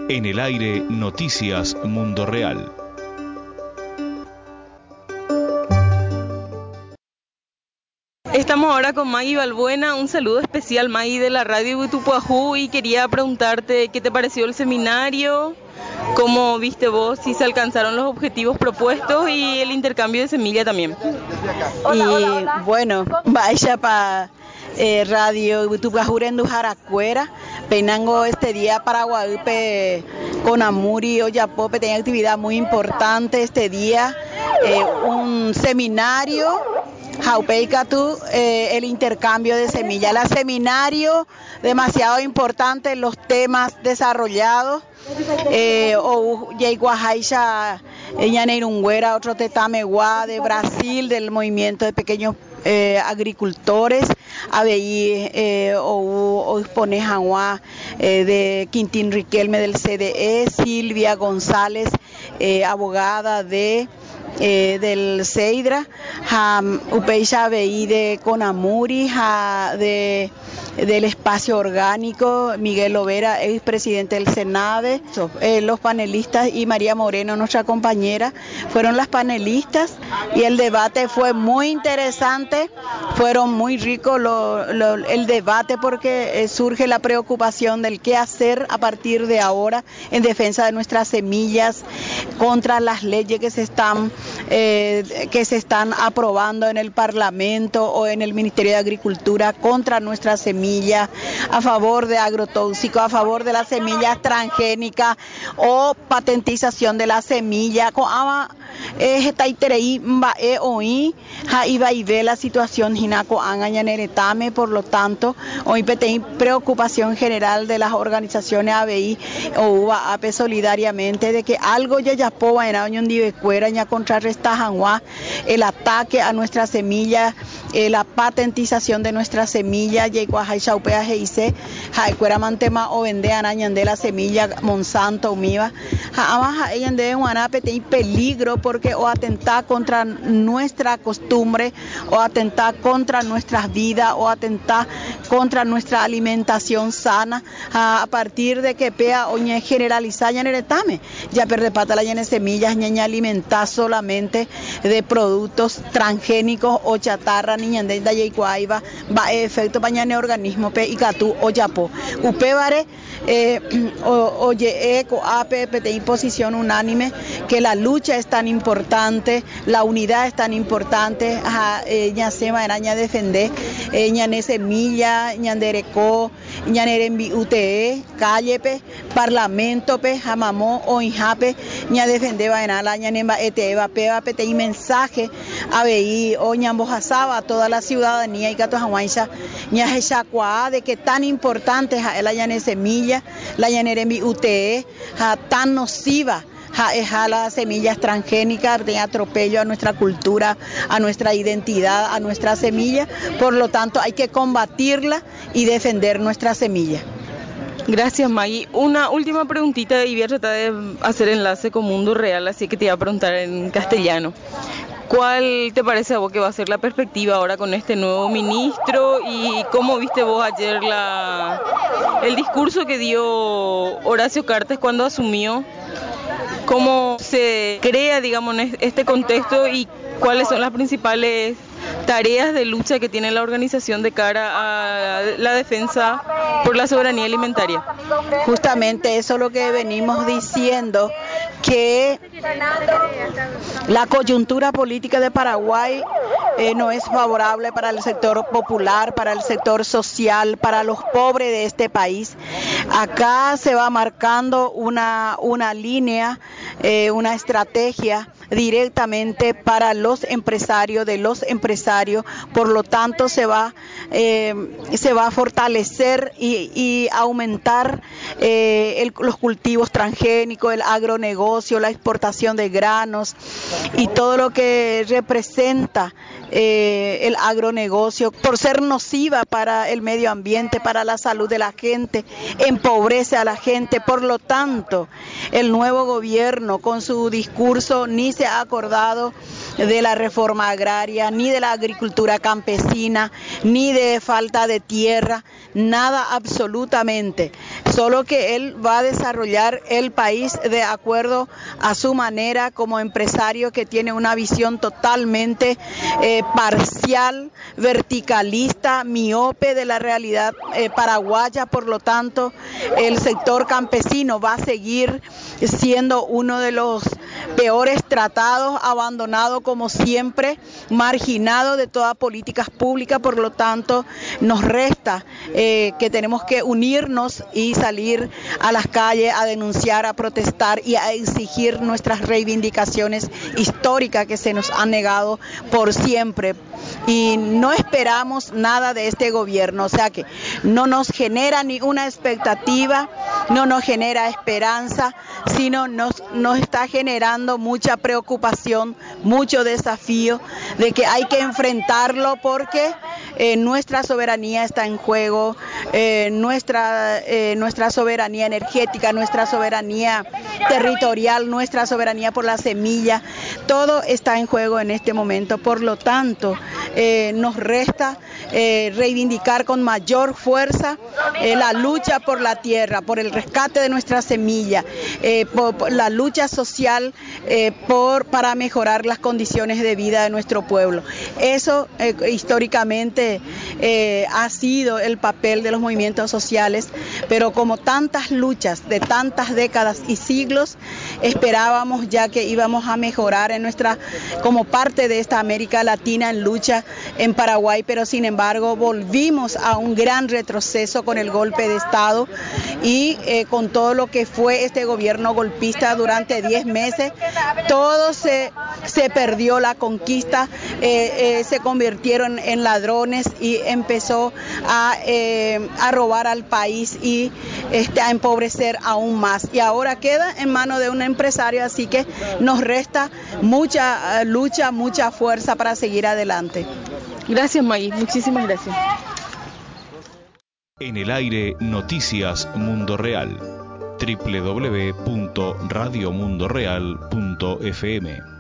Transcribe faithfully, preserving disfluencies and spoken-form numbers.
En el aire, Noticias Mundo Real. Estamos ahora con Maggie Balbuena, un saludo especial, Maggie, de la radio Huitupuajú, y quería preguntarte qué te pareció el seminario, cómo viste vos, si se alcanzaron los objetivos propuestos y el intercambio de semilla también. Y bueno, vaya para eh, radio Huitupuajú en Jaracuera, peinango este día Paraguaype con Amuri Oyapope, tenía actividad muy importante este día, eh, un seminario. Jaupeicatu, eh, el intercambio de semillas, el seminario demasiado importante, los temas desarrollados, eh, o Yeiguajaisha, Ñaneirungüera, otro Tetameguá de Brasil, del movimiento de pequeños eh, agricultores, Abeí, eh, o Exponejaguá, eh, de Quintín Riquelme del C D E, Silvia González, eh, abogada de Eh, del Seidra, ha Upeixa Beí de Conamuri, ha de del espacio orgánico, Miguel Lovera, ex presidente del Senade, eh, los panelistas y María Moreno, nuestra compañera, fueron las panelistas y el debate fue muy interesante, fueron muy ricos lo, lo, el debate porque eh, surge la preocupación del qué hacer a partir de ahora en defensa de nuestras semillas, contra las leyes que se están eh, que se están aprobando en el Parlamento o en el Ministerio de Agricultura contra nuestras semillas, a favor de agrotóxicos, a favor de las semillas transgénicas o patentización de la semilla. La situación hinaco angañaneretame, por lo tanto, hoy petei preocupación general de las organizaciones A B I o U A A P solidariamente de que algo ya ya poa en año divecuera ya contrarresta janguá el ataque a nuestras semillas, eh, la patentización de nuestras semillas, yeguajai chaupea heice, jaicuera mantema o vende arañan de la semilla Monsanto umiva, ja ella de guanape tem peligro porque o atentar contra nuestra costumbre, o atentar contra nuestras vidas, o atentar contra nuestra alimentación sana, a, a partir de que pea oñe generalizar ya neretame, ya perde pata la llene semillas, ñaña alimentar solamente de productos transgénicos o chatarra, niña de dayaicuaiva, va efecto pañane organismo pe y catú o yapo, upevare eh, oye eco ape de imposición unánime que la lucha es tan importante, la unidad es tan importante, ña sema araña defender, ñane semilla, ñandereco, ñanerembi U T E, callepe, parlamento pe, jamamó o injape, ña defender vaenala, ñanemba eteva, peva pete y mensaje a veí o ñambojazaba a toda la ciudadanía y gato jahuancha, ña jechacuá de que tan importante es la ñane semilla, la ñanerembi U T E, tan nociva a las semillas transgénicas, de atropello a nuestra cultura, a nuestra identidad, a nuestra semilla, por lo tanto hay que combatirla y defender nuestra semilla. Gracias, Maggie. Una última preguntita y voy a tratar de hacer enlace con Mundo Real, así que te voy a preguntar en castellano. ¿Cuál te parece a vos que va a ser la perspectiva ahora con este nuevo ministro y cómo viste vos ayer la, el discurso que dio Horacio Cartes cuando asumió? ¿Cómo se crea, digamos, este contexto y cuáles son las principales tareas de lucha que tiene la organización de cara a la defensa por la soberanía alimentaria? Justamente eso es lo que venimos diciendo, que la coyuntura política de Paraguay eh, no es favorable para el sector popular, para el sector social, para los pobres de este país. Acá se va marcando una, una línea, eh, una estrategia directamente para los empresarios, de los empresarios, por lo tanto se va, eh, se va a fortalecer y, y aumentar eh, el, los cultivos transgénicos, el agronegocio, la exportación de granos y todo lo que representa eh, el agronegocio, por ser nociva para el medio ambiente, para la salud de la gente, empobrece a la gente. Por lo tanto, el nuevo gobierno con su discurso ni se ha acordado de la reforma agraria, ni de la agricultura campesina, ni de falta de tierra, nada absolutamente. Solo que él va a desarrollar el país de acuerdo a su manera como empresario que tiene una visión totalmente eh, parcial, verticalista, miope de la realidad eh, paraguaya. Por lo tanto, el sector campesino va a seguir siendo uno de los peores tratados, abandonado como siempre, marginado de todas políticas públicas. Por lo tanto, nos resta eh, que tenemos que unirnos y salir a las calles a denunciar, a protestar y a exigir nuestras reivindicaciones históricas que se nos han negado por siempre. Y no esperamos nada de este gobierno, o sea que no nos genera ni una expectativa, no nos genera esperanza, sino nos, nos está generando mucha preocupación, mucho desafío de que hay que enfrentarlo porque eh, nuestra soberanía está en juego, eh, nuestra, eh, nuestra soberanía energética, nuestra soberanía territorial, nuestra soberanía por la semilla, todo está en juego en este momento. Por lo tanto, eh, nos resta eh, reivindicar con mayor fuerza eh, la lucha por la tierra, por el rescate de nuestra semilla, eh, por, por la lucha social eh, por, para mejorar las condiciones de vida de nuestro pueblo. Eso eh, históricamente eh, ha sido el papel de los movimientos sociales, pero como tantas luchas de tantas décadas y siglos, esperábamos ya que íbamos a mejorar en nuestra, como parte de esta América Latina en lucha en Paraguay, pero sin embargo volvimos a un gran retroceso con el golpe de Estado y eh, con todo lo que fue este gobierno golpista durante diez meses, todo se, se perdió la conquista, eh, eh, se convirtieron en ladrones y empezó a, eh, a robar al país y este, a empobrecer aún más. Y ahora queda en manos de un empresario, así que nos resta mucha uh, lucha, mucha fuerza para seguir adelante. Gracias, Maggie, muchísimas gracias. En el aire, Noticias Mundo Real. doble u doble u doble u punto radio mundo real punto f m